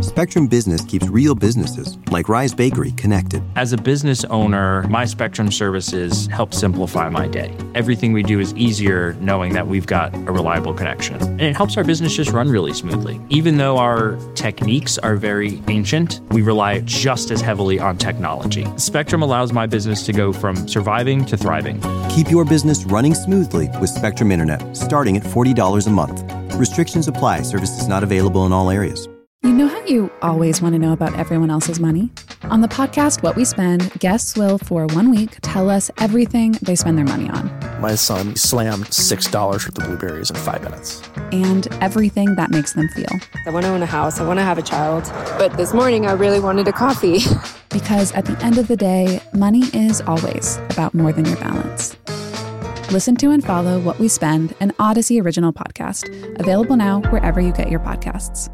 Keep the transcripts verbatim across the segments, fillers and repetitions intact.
Spectrum Business keeps real businesses, like Rise Bakery, connected. As a business owner, my Spectrum services help simplify my day. Everything we do is easier knowing that we've got a reliable connection. And it helps our business just run really smoothly. Even though our techniques are very ancient, we rely just as heavily on technology. Spectrum allows my business to go from surviving to thriving. Keep your business running smoothly with Spectrum Internet, starting at forty dollars a month. Restrictions apply. Services not available in all areas. You know how you always want to know about everyone else's money? On the podcast What We Spend, guests will, for one week, tell us everything they spend their money on. My son slammed six dollars worth of blueberries in five minutes. And everything that makes them feel. I want to own a house. I want to have a child. But this morning, I really wanted a coffee. Because at the end of the day, money is always about more than your balance. Listen to and follow What We Spend, an Odyssey original podcast. Available now wherever you get your podcasts.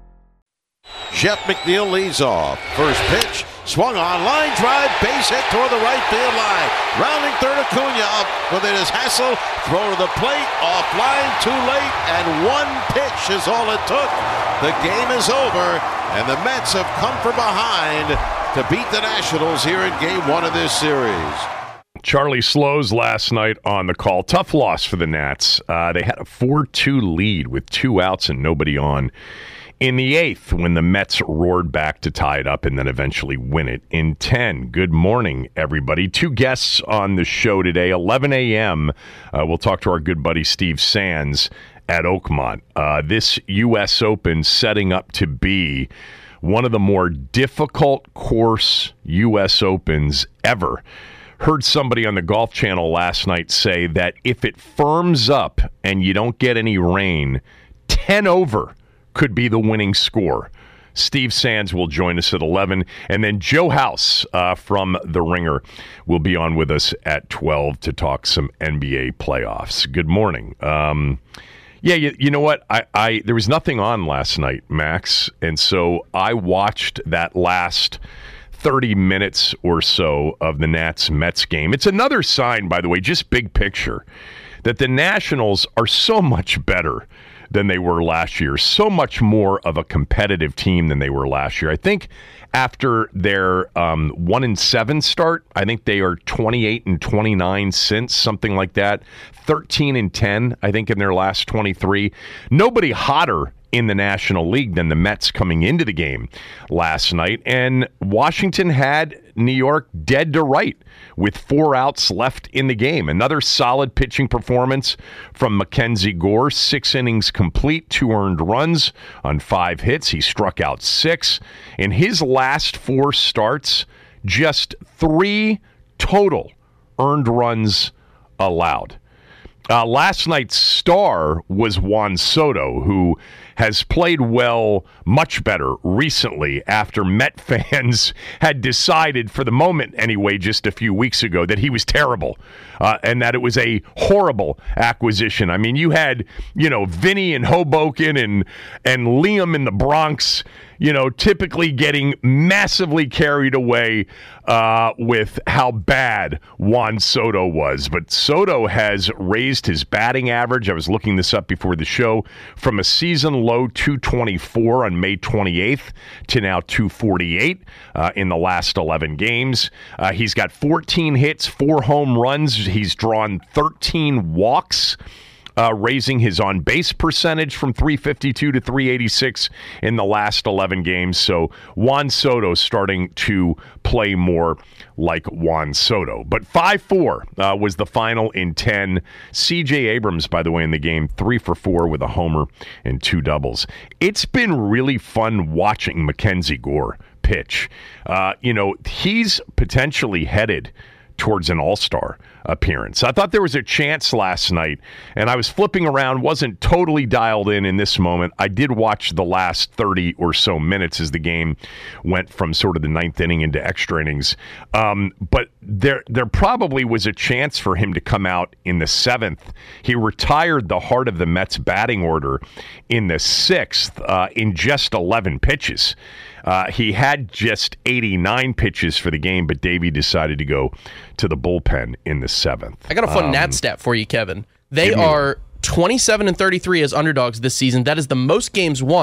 Jeff McNeil leads off. First pitch, swung on, line drive, base hit toward the right field line. Rounding third, Acuna up with it is Hassel. Throw to the plate, offline, too late, and one pitch is all it took. The game is over, and the Mets have come from behind to beat the Nationals here in game one of this series. Charlie Slows last night on the call. Tough loss for the Nats. Uh, they had a four two lead with two outs and nobody on in the eighth when the Mets roared back to tie it up and then eventually win it in ten. Good morning, everybody. Two guests on the show today. eleven a.m. Uh, we'll talk to our good buddy Steve Sands at Oakmont. Uh, this U S Open setting up to be one of the more difficult course U S Opens ever. Heard somebody on the Golf Channel last night say that if it firms up and you don't get any rain, ten over could be the winning score. Steve Sands will join us at eleven, and then Joe House uh, from The Ringer will be on with us at twelve to talk some N B A playoffs. Good morning. Um, yeah, you, you know what? I, I there was nothing on last night, Max, and so I watched that last thirty minutes or so of the Nats-Mets game. It's another sign, by the way, just big picture, that the Nationals are so much better than they were last year, so much more of a competitive team than they were last year. I think after their um, one and seven start, I think they are twenty-eight and twenty-nine since, something like that. thirteen and ten, I think, in their last twenty-three. Nobody hotter in the National League than the Mets coming into the game last night. And Washington had New York dead to right with four outs left in the game. Another solid pitching performance from Mackenzie Gore. Six innings complete, two earned runs on five hits. He struck out six. In his last four starts, just three total earned runs allowed. Uh, last night's star was Juan Soto, who has played well, much better recently after Met fans had decided, for the moment anyway, just a few weeks ago, that he was terrible uh, and that it was a horrible acquisition. I mean, you had, you know, Vinny in Hoboken and and Liam in the Bronx, you know, typically getting massively carried away uh, with how bad Juan Soto was. But Soto has raised his batting average. I was looking this up before the show, from a season low two twenty-four on May twenty-eighth to now two forty-eight uh, in the last eleven games. Uh, he's got fourteen hits, four home runs. He's drawn thirteen walks. Uh, raising his on-base percentage from three fifty-two to three eighty-six in the last eleven games. So Juan Soto starting to play more like Juan Soto. But five four uh, was the final in ten. C J Abrams, by the way, in the game, three for four with a homer and two doubles. It's been really fun watching Mackenzie Gore pitch. Uh, you know, he's potentially headed towards an all-star appearance. I thought there was a chance last night, and I was flipping around, wasn't totally dialed in in this moment. I did watch the last thirty or so minutes as the game went from sort of the ninth inning into extra innings. Um, but there, there probably was a chance for him to come out in the seventh. He retired the heart of the Mets batting order in the sixth uh, in just eleven pitches. Uh, he had just eighty-nine pitches for the game, but Davey decided to go to the bullpen in the seventh. I got a fun um, Nat stat for you, Kevin. They are twenty-seven and thirty-three as underdogs this season. That is the most games won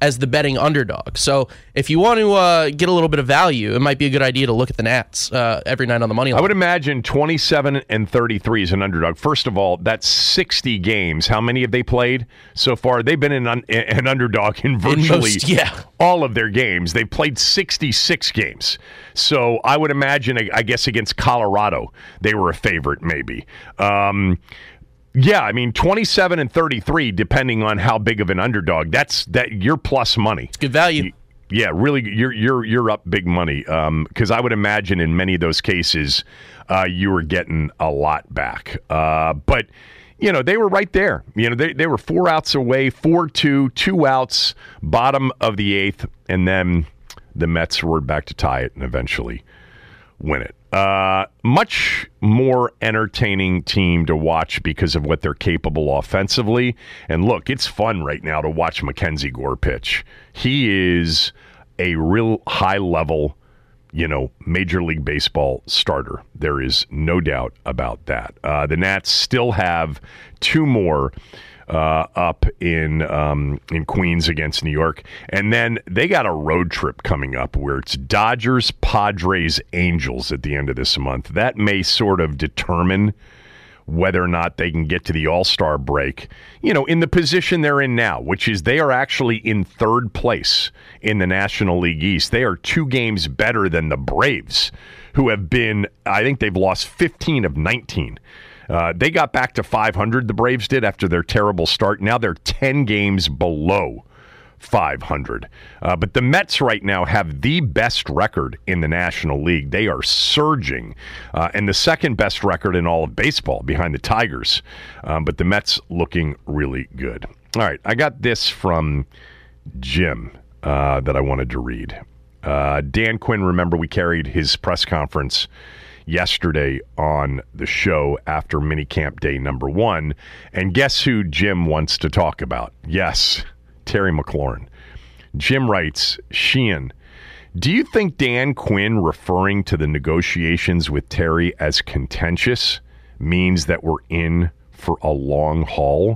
as the betting underdog. So if you want to uh, get a little bit of value, it might be a good idea to look at the Nats uh, every night on the money line. I would imagine twenty-seven and thirty-three is an underdog. First of all, that's sixty games. How many have they played so far? They've been an, un- an underdog in virtually in most, yeah. all of their games. They've played sixty-six games. So I would imagine, I guess, against Colorado, they were a favorite maybe. Um Yeah, I mean, twenty-seven and thirty-three, depending on how big of an underdog. That's that you're plus money. It's good value. Yeah, really, you're you're you're up big money. Because um, I would imagine in many of those cases, uh, you were getting a lot back. Uh, but you know, they were right there. You know, they they were four outs away, four two, two outs, bottom of the eighth, and then the Mets roared back to tie it and eventually win it. Uh, much more entertaining team to watch because of what they're capable offensively. And look, it's fun right now to watch Mackenzie Gore pitch. He is a real high-level, you know, Major League Baseball starter. There is no doubt about that. Uh, the Nats still have two more Uh, up in um, in Queens against New York. And then they got a road trip coming up where it's Dodgers, Padres, Angels at the end of this month. That may sort of determine whether or not they can get to the All-Star break, you know, in the position they're in now, which is they are actually in third place in the National League East. They are two games better than the Braves, who have been, I think they've lost fifteen of nineteen. Uh, they got back to five hundred, the Braves did, after their terrible start. Now they're ten games below five hundred. Uh, but the Mets right now have the best record in the National League. They are surging. Uh, and the second best record in all of baseball behind the Tigers. Um, but the Mets looking really good. All right, I got this from Jim uh, that I wanted to read. Uh, Dan Quinn, remember we carried his press conference yesterday on the show after minicamp day number one. And guess who Jim wants to talk about? Yes, Terry McLaurin. Jim writes, Sheehan, do you think Dan Quinn referring to the negotiations with Terry as contentious means that we're in for a long haul?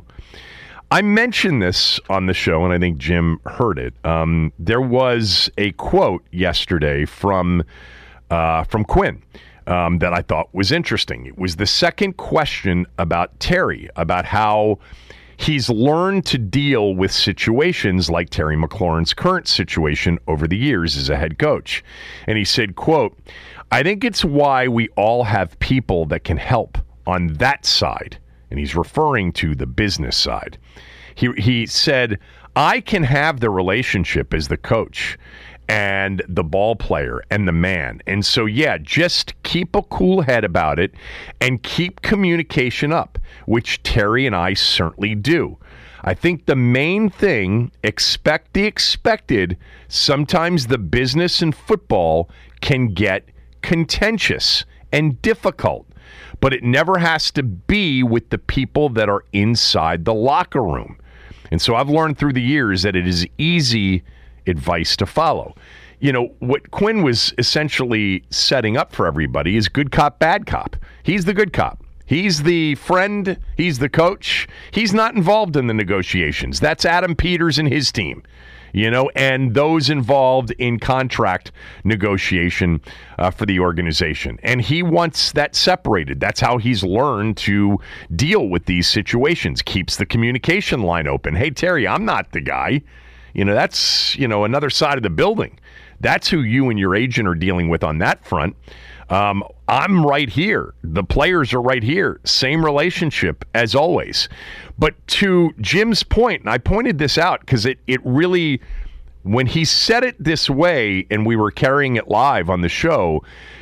I mentioned this on the show, and I think Jim heard it. Um, there was a quote yesterday from uh, from Quinn. Um, that I thought was interesting. It was the second question about Terry, about how he's learned to deal with situations like Terry McLaurin's current situation over the years as a head coach. And he said, quote, I think it's why we all have people that can help on that side. And he's referring to the business side. He, he said, I can have the relationship as the coach and the ball player and the man. And so, yeah, just keep a cool head about it and keep communication up, which Terry and I certainly do. I think the main thing, expect the expected. Sometimes the business and football can get contentious and difficult, but it never has to be with the people that are inside the locker room. And so I've learned through the years that it is easy advice to follow. You know, what Quinn was essentially setting up for everybody is good cop, bad cop. He's the good cop. He's the friend. He's the coach. He's not involved in the negotiations. That's Adam Peters and his team, you know, and those involved in contract negotiation uh, for the organization. And he wants that separated. That's how he's learned to deal with these situations. Keeps the communication line open. Hey, Terry, I'm not the guy. You know, that's, you know, another side of the building. That's who you and your agent are dealing with on that front. Um, I'm right here. The players are right here. Same relationship as always. But to Jim's point, and I pointed this out because it, it really, when he said it this way and we were carrying it live on the show,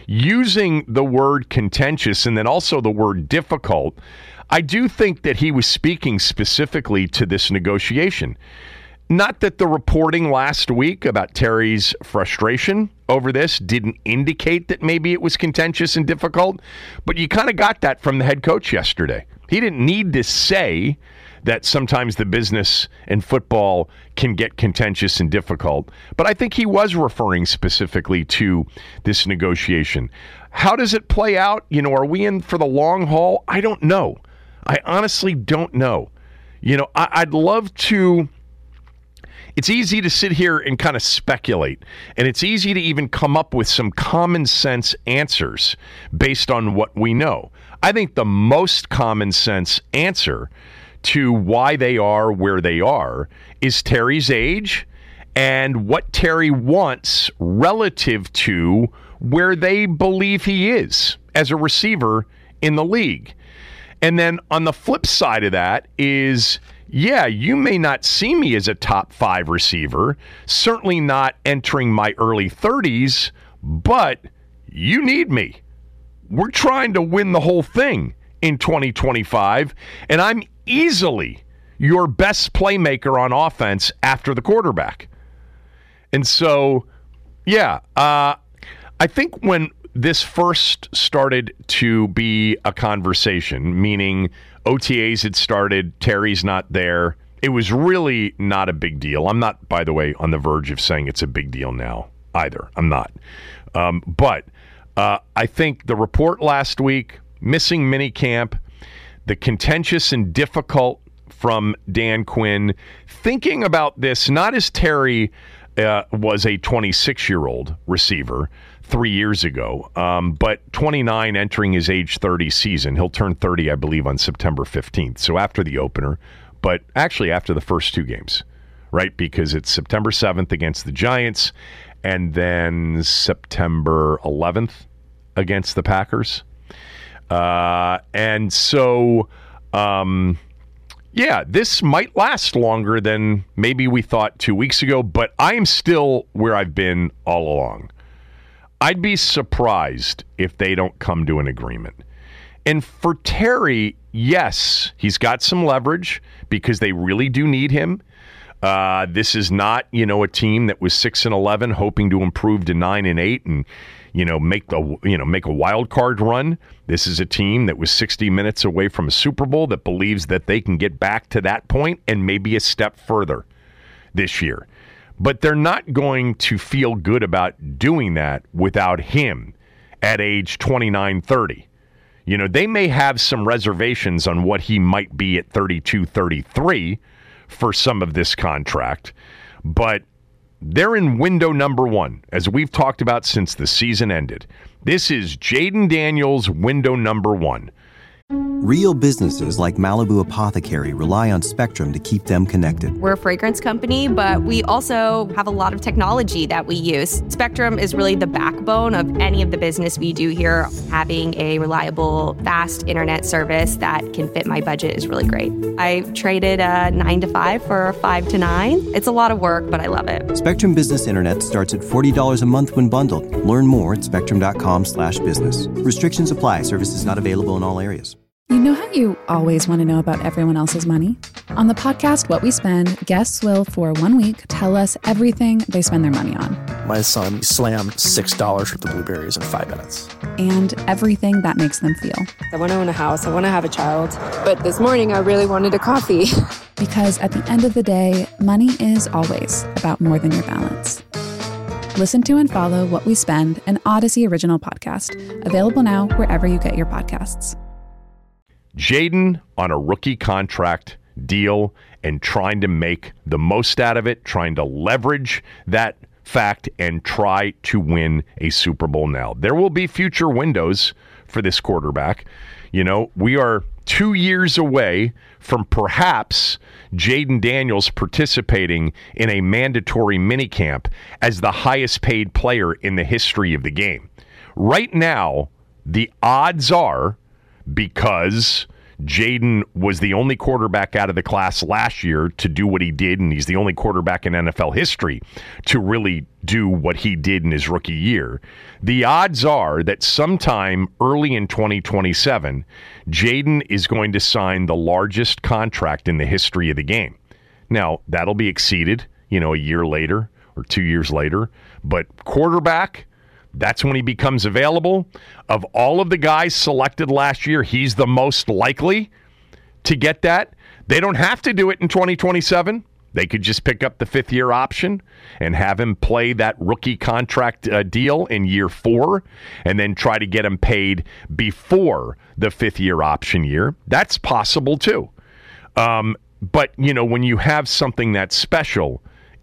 using the word contentious and then also the word difficult, I do think that he was speaking specifically to this negotiation. Not that the reporting last week about Terry's frustration over this didn't indicate that maybe it was contentious and difficult, but you kind of got that from the head coach yesterday. He didn't need to say that sometimes the business and football can get contentious and difficult, but I think he was referring specifically to this negotiation. How does it play out? You know, are we in for the long haul? I don't know. I honestly don't know. You know, I- I'd love to it's easy to sit here and kind of speculate, and it's easy to even come up with some common sense answers based on what we know. I think the most common sense answer to why they are where they are is Terry's age and what Terry wants relative to where they believe he is as a receiver in the league. And then on the flip side of that is, yeah, you may not see me as a top five receiver, certainly not entering my early thirties, but you need me. We're trying to win the whole thing in twenty twenty-five, and I'm easily your best playmaker on offense after the quarterback. And so, yeah, uh, I think when this first started to be a conversation, meaning O T As had started, Terry's not there, it was really not a big deal. I'm not, by the way, on the verge of saying it's a big deal now either. I'm not. Um, but uh, I think the report last week, missing minicamp, the contentious and difficult from Dan Quinn, thinking about this not as Terry uh, was a twenty-six-year-old receiver three years ago, um, but twenty-nine entering his age thirty season. He'll turn thirty, I believe, on September fifteenth, so after the opener, but actually after the first two games, right? Because it's September seventh against the Giants and then September eleventh against the Packers. Uh, and so, um, yeah, this might last longer than maybe we thought two weeks ago, but I'm still where I've been all along. I'd be surprised if they don't come to an agreement. And for Terry, yes, he's got some leverage because they really do need him. Uh, this is not, you know, a team that was six and eleven hoping to improve to nine and eight and, you know, make the you know make a wild card run. This is a team that was sixty minutes away from a Super Bowl that believes that they can get back to that point and maybe a step further this year. But they're not going to feel good about doing that without him at age twenty-nine, thirty. You know, they may have some reservations on what he might be at thirty-two, thirty-three for some of this contract, but they're in window number one, as we've talked about since the season ended. This is Jayden Daniels' window number one. Real businesses like Malibu Apothecary rely on Spectrum to keep them connected. We're a fragrance company, but we also have a lot of technology that we use. Spectrum is really the backbone of any of the business we do here. Having a reliable, fast internet service that can fit my budget is really great. I traded a nine to five for a five to nine. It's a lot of work, but I love it. Spectrum Business Internet starts at forty dollars a month when bundled. Learn more at spectrum.com slash business. Restrictions apply. Services not available in all areas. You know how you always want to know about everyone else's money? On the podcast What We Spend, guests will, for one week, tell us everything they spend their money on. My son slammed six dollars worth of blueberries in five minutes. And everything that makes them feel. I want to own a house. I want to have a child. But this morning, I really wanted a coffee. Because at the end of the day, money is always about more than your balance. Listen to and follow What We Spend, an Odyssey original podcast. Available now wherever you get your podcasts. Jayden on a rookie contract deal and trying to make the most out of it, trying to leverage that fact and try to win a Super Bowl now. There will be future windows for this quarterback. You know, we are two years away from perhaps Jayden Daniels participating in a mandatory minicamp as the highest paid player in the history of the game. Right now, the odds are, because Jayden was the only quarterback out of the class last year to do what he did, and he's the only quarterback in N F L history to really do what he did in his rookie year. The odds are that sometime early in twenty twenty-seven, Jayden is going to sign the largest contract in the history of the game. Now, that'll be exceeded, you know, a year later or two years later, but quarterback, that's when he becomes available. Of all of the guys selected last year, he's the most likely to get that. They don't have to do it in twenty twenty-seven. They could just pick up the fifth-year option and have him play that rookie contract uh, deal in year four and then try to get him paid before the fifth-year option year. That's possible, too. Um, but, you know, when you have something that's special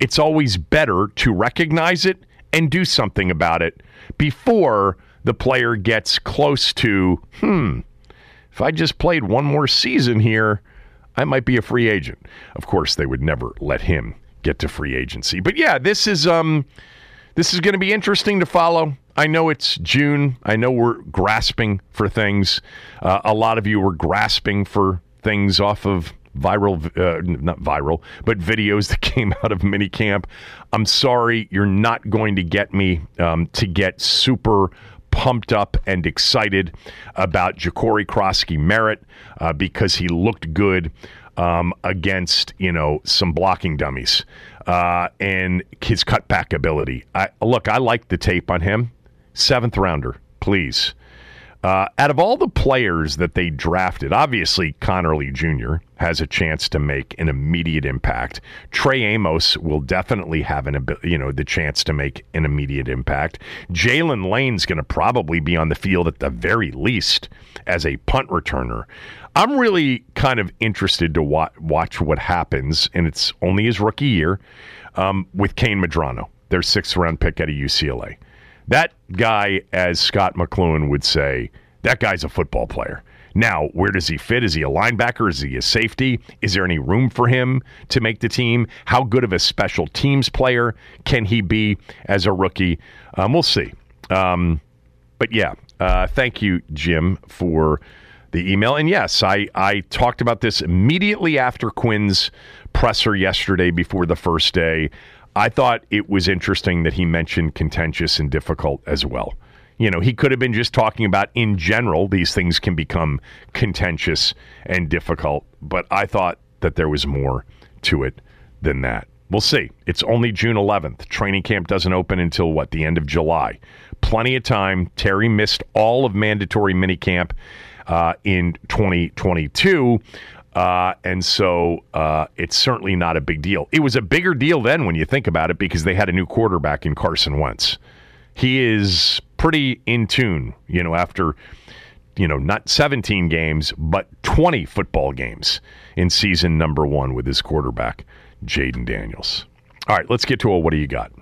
it's always better to recognize it and do something about it before the player gets close to, hmm, if I just played one more season here, I might be a free agent. Of course, they would never let him get to free agency. But yeah, this is um, this is going to be interesting to follow. I know it's June. I know we're grasping for things. Uh, a lot of you were grasping for things off of viral, uh, not viral, but videos that came out of minicamp. I'm sorry, you're not going to get me um, to get super pumped up and excited about Ja'Cory Krosky-Merritt uh, because he looked good um, against, you know, some blocking dummies uh, and his cutback ability. I, look, I like the tape on him. Seventh rounder, please. Uh, out of all the players that they drafted, obviously Connerly Junior has a chance to make an immediate impact. Trey Amos will definitely have an, you know, the chance to make an immediate impact. Jalen Lane's going to probably be on the field at the very least as a punt returner. I'm really kind of interested to wa- watch what happens, and it's only his rookie year, um, with Kane Medrano, their sixth round pick out of U C L A. That guy, as Scott McLuhan would say, that guy's a football player. Now, where does he fit? Is he a linebacker? Is he a safety? Is there any room for him to make the team? How good of a special teams player can he be as a rookie? Um, we'll see. Um, but yeah, uh, thank you, Jim, for the email. And yes, I, I talked about this immediately after Quinn's presser yesterday before the first day. I thought it was interesting that he mentioned contentious and difficult as well. You know, he could have been just talking about in general, these things can become contentious and difficult, but I thought that there was more to it than that. We'll see. It's only June eleventh. Training camp doesn't open until, what, the end of July. Plenty of time. Terry missed all of mandatory minicamp uh, in twenty twenty-two. Uh, and so uh, it's certainly not a big deal. It was a bigger deal then when you think about it because they had a new quarterback in Carson Wentz. He is pretty in tune, you know, after, you know, not seventeen games, but twenty football games in season number one with his quarterback, Jayden Daniels. All right, let's get to a what do you got?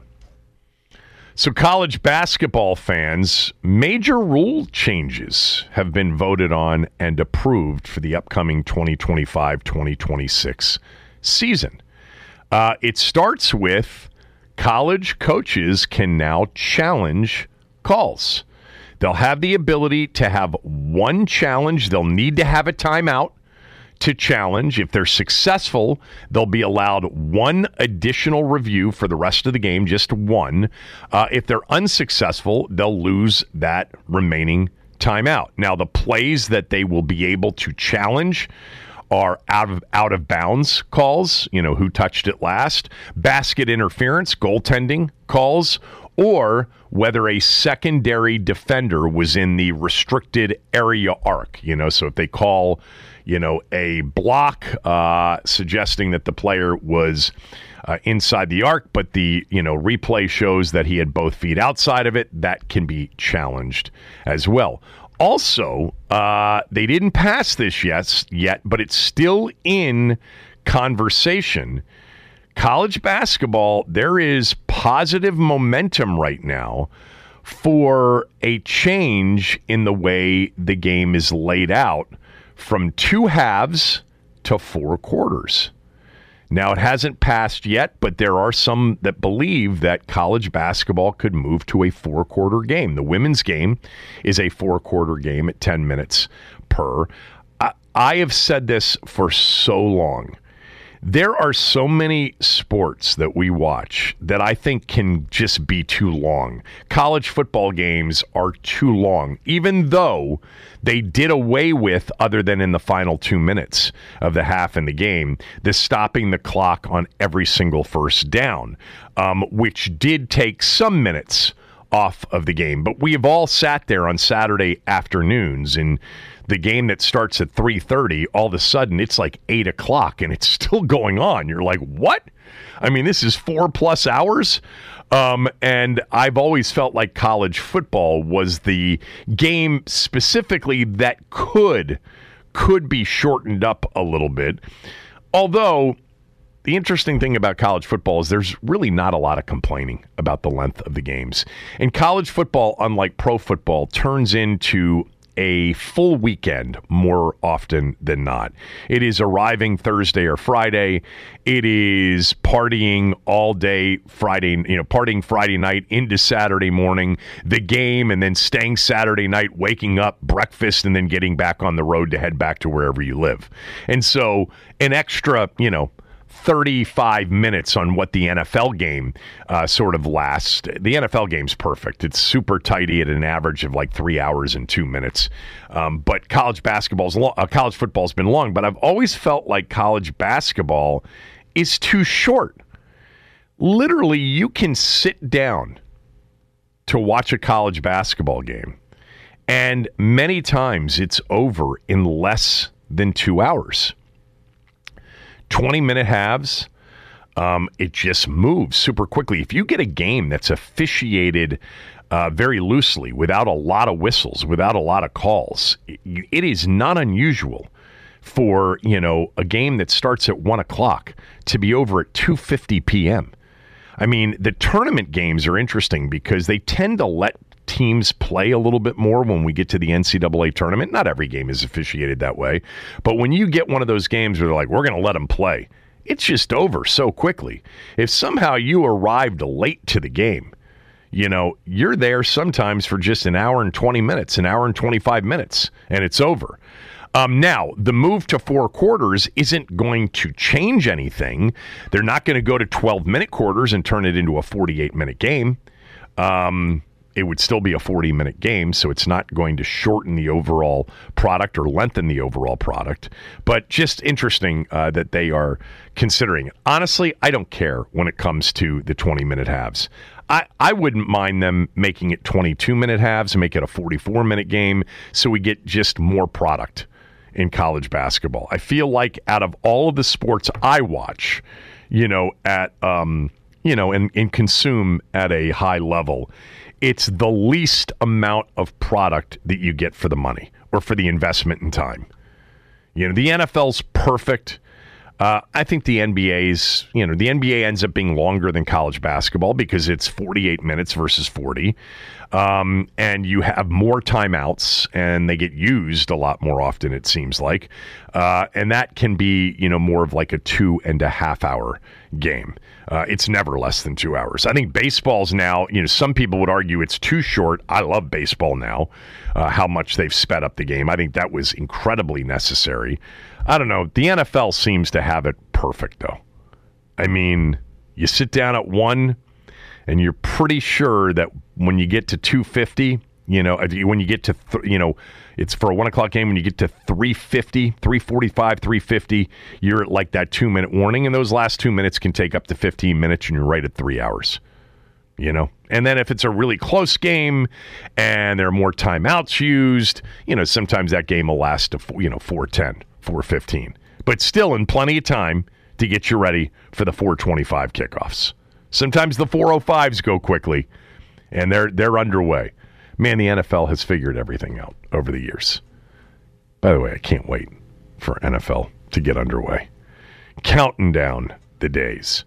So college basketball fans, major rule changes have been voted on and approved for the upcoming twenty twenty-five twenty twenty-six season. Uh, it starts with college coaches can now challenge calls. They'll have the ability to have one challenge. They'll need to have a timeout to challenge. If they're successful, they'll be allowed one additional review for the rest of the game, just one. Uh, if they're unsuccessful, they'll lose that remaining timeout. Now, the plays that they will be able to challenge are out of out of bounds calls, you know, who touched it last, basket interference, goaltending calls, or whether a secondary defender was in the restricted area arc, you know, so if they call, you know, a block uh, suggesting that the player was uh, inside the arc, but the, you know, replay shows that he had both feet outside of it, that can be challenged as well. Also, uh, they didn't pass this yet, yet, but it's still in conversation. College basketball, there is positive momentum right now for a change in the way the game is laid out from two halves to four quarters. Now, it hasn't passed yet, but there are some that believe that college basketball could move to a four-quarter game. The women's game is a four-quarter game at ten minutes per. I, I have said this for so long. There are so many sports that we watch that I think can just be too long. College football games are too long, even though they did away with, other than in the final two minutes of the half in the game, the stopping the clock on every single first down, um, which did take some minutes off of the game. But we have all sat there on Saturday afternoons and the game that starts at three thirty, all of a sudden it's like eight o'clock and it's still going on. You're like, what? I mean, this is four plus hours. Um, and I've always felt like college football was the game specifically that could, could be shortened up a little bit. Although the interesting thing about college football is there's really not a lot of complaining about the length of the games. And college football, unlike pro football, turns into a full weekend more often than not. It is arriving Thursday or Friday. It is partying all day Friday, you know, partying Friday night into Saturday morning, the game, and then staying Saturday night, waking up, breakfast, and then getting back on the road to head back to wherever you live. And so an extra, you know, thirty-five minutes on what the N F L game uh, sort of lasts. The N F L game's perfect. It's super tidy at an average of like three hours and two minutes. Um, but college basketball's long, uh, college football's been long. But I've always felt like college basketball is too short. Literally, you can sit down to watch a college basketball game, and many times it's over in less than two hours. twenty-minute halves, um, it just moves super quickly. If you get a game that's officiated uh, very loosely, without a lot of whistles, without a lot of calls, it, it is not unusual for, you know, a game that starts at one o'clock to be over at two fifty p.m. I mean, the tournament games are interesting because they tend to let teams play a little bit more when we get to the N C double A tournament. Not every game is officiated that way. But when you get one of those games where they're like, we're going to let them play, it's just over so quickly. If somehow you arrived late to the game, you know, you're there sometimes for just an hour and twenty minutes, an hour and twenty-five minutes, and it's over. Um, now, the move to four quarters isn't going to change anything. They're not going to go to twelve-minute quarters and turn it into a forty-eight-minute game. Um... It would still be a forty-minute game, so it's not going to shorten the overall product or lengthen the overall product. But just interesting uh, that they are considering it. Honestly, I don't care when it comes to the twenty-minute halves. I, I wouldn't mind them making it twenty-two-minute halves and make it a forty-four-minute game so we get just more product in college basketball. I feel like out of all of the sports I watch, you know, at um, you know, and, and consume at a high level, it's the least amount of product that you get for the money or for the investment in time. You know, the N F L's perfect. Uh, I think the N B A's, you know, the N B A ends up being longer than college basketball because it's forty-eight minutes versus forty. Um, and you have more timeouts and they get used a lot more often, it seems like. Uh, and that can be, you know, more of like a two and a half hour game. Uh, it's never less than two hours. I think baseball's now, you know, some people would argue it's too short. I love baseball now, uh, how much they've sped up the game. I think that was incredibly necessary. I don't know. The N F L seems to have it perfect, though. I mean, you sit down at one, and you're pretty sure that when you get to two fifty, you know, when you get to, th- you know, it's for a one o'clock game, when you get to three fifty, three forty-five, three fifty, you're at like that two-minute warning, and those last two minutes can take up to fifteen minutes, and you're right at three hours. You know, and then if it's a really close game and there are more timeouts used, you know, sometimes that game will last to, you know, four ten, four fifteen, but still in plenty of time to get you ready for the four twenty-five kickoffs. Sometimes the four oh fives go quickly, and they're they're underway. Man, the N F L has figured everything out over the years. By the way, I can't wait for N F L to get underway. Counting down the days.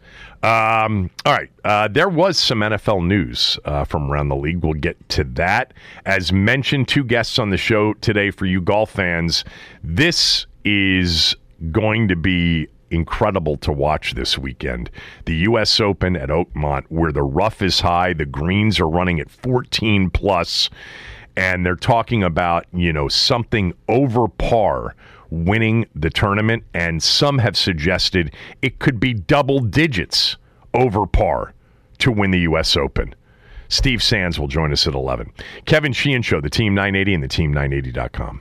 Um, all right. Uh, there was some N F L news uh, from around the league. We'll get to that. As mentioned, two guests on the show today for you golf fans. This is going to be incredible to watch this weekend. The U S Open at Oakmont, where the rough is high, the greens are running at fourteen plus, and they're talking about, you know, something over par winning the tournament, and some have suggested it could be double digits over par to win the U S Open. Steve Sands will join us at eleven. Kevin Sheehan Show, the Team nine eighty and the team nine eighty dot com.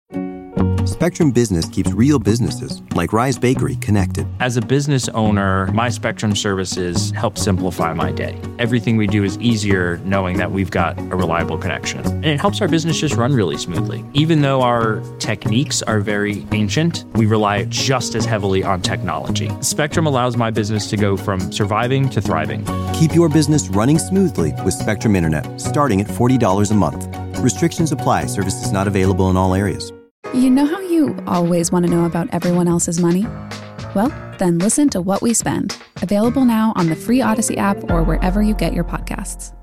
Spectrum Business keeps real businesses, like Rise Bakery, connected. As a business owner, my Spectrum services help simplify my day. Everything we do is easier knowing that we've got a reliable connection. And it helps our business just run really smoothly. Even though our techniques are very ancient, we rely just as heavily on technology. Spectrum allows my business to go from surviving to thriving. Keep your business running smoothly with Spectrum Internet, starting at forty dollars a month. Restrictions apply. Services not available in all areas. You know how you always want to know about everyone else's money? Well, Then listen to What We Spend, available now on the free Odyssey app or wherever you get your podcasts.